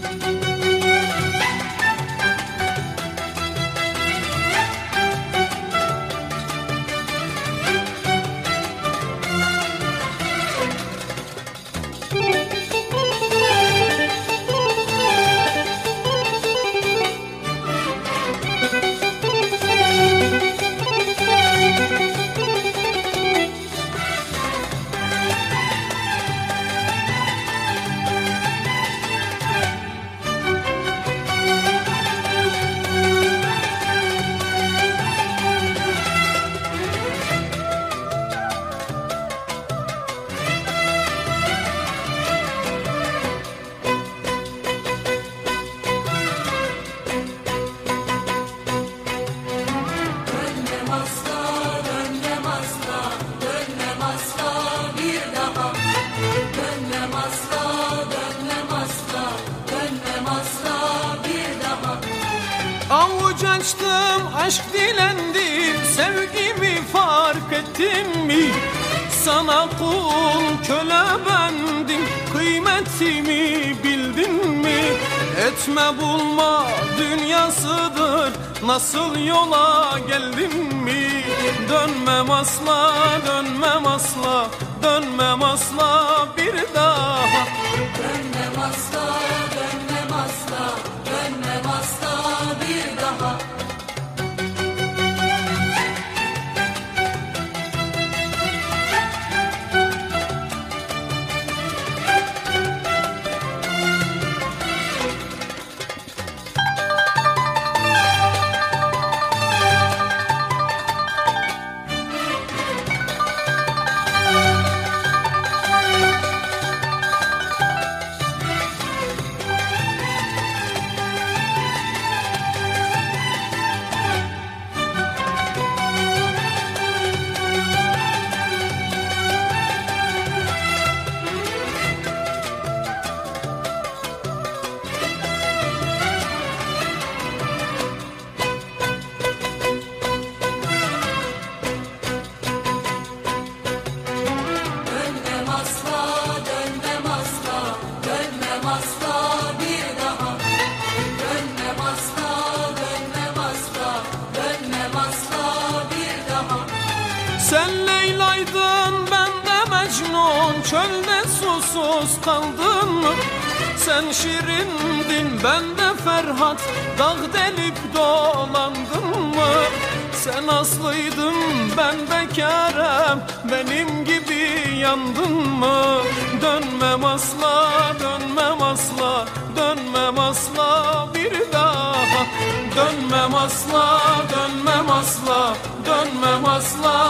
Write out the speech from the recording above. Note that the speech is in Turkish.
Avuç açtım, aşk dilendim, sevgimi fark ettin mi? Sana kul köle bendim, kıymetimi bildin mi? Etme bulma dünyasıdır, nasıl yola geldin mi? Dönmem asla, dönmem asla, dönmem asla bir daha. Dönmem asla, dönmem asla, dönmem asla bir daha. Sen Leyla'ydın, ben de Mecnun, çölde susuz kaldın mı? Sen Şirindin, ben de Ferhat, dağ delip dolandın mı? Sen Aslı'ydın, ben bekarım, benim gibi yandın mı? Dönmem asla, dönmem asla, dönmem asla bir daha. Dönmem asla, dönmem asla, dönmem asla